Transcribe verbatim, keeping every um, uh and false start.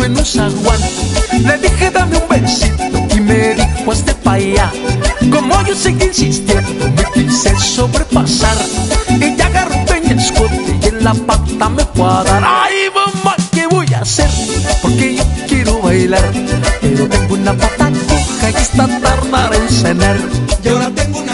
sentado en un zaguán. Le dije dame un besito y me dijo hazte pa' allá. Como yo seguí insistiendo me quise sobrepasar. Ella agarró un peñascote y en la pata me fue a dar. Ay mamá, ¿qué voy a hacer? Porque yo quiero bailar, pero tengo una pata coja y está tardar en cenar. Y ahora tengo una